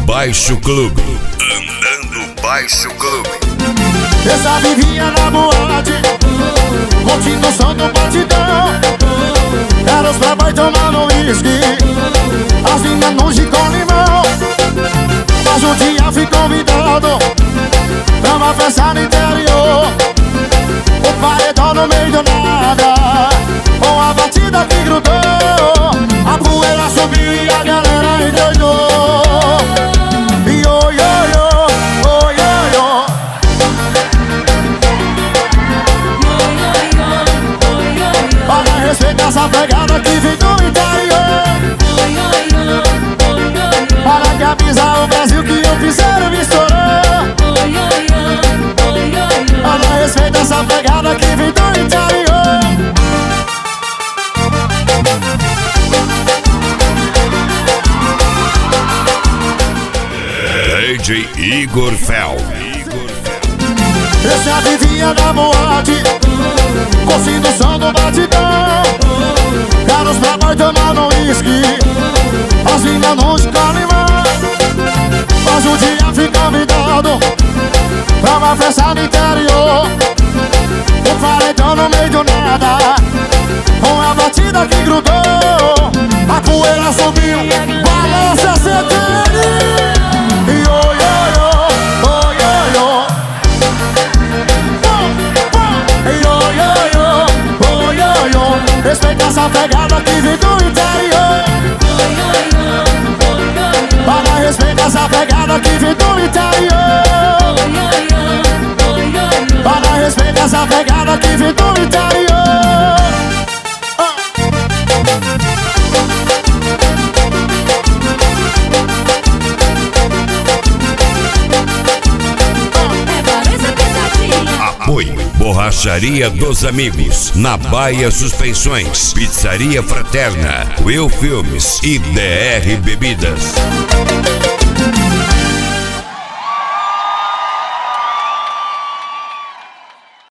Baixo Clube. Andando Baixo Clube. Eu já vivia na boate, curtindo o som do batidão. Era os playboy tomando uísque, as minas no gin com limão. Mas um dia fui convidado pra uma festa no interior. O paredão no meio do nada, com a batida que grudou. A poeira subiu e a galera endoidou. E oi, oi, oi, oi, oi, oi. Olha, respeita essa pegada que vem do interior. Para que avisar o Brasil que o piseiro me estourou. Olha, respeita essa pegada que vem do interior. DJ Igor Fel. Eu já vivia na boate, curtindo o som do batidão. Era os playboy tomando uísque, as minas no limão. Mas um dia fui convidado pra uma festa no interior. O paredão no meio do nada, com a batida que grudou. A poeira subiu, balança a CTN. E oi, oi, oi, oi, oi, oi. E oi, oi, oi, oi, oi, oi. Respeita essa pegada que vem do interior. Para respeitar essa pegada que vem do interior. Para respeitar essa pegada que vem do interior. Apoio Borracharia dos Amigos, na Baia Suspensões, Pizzaria Fraterna, Will Filmes e DR Bebidas.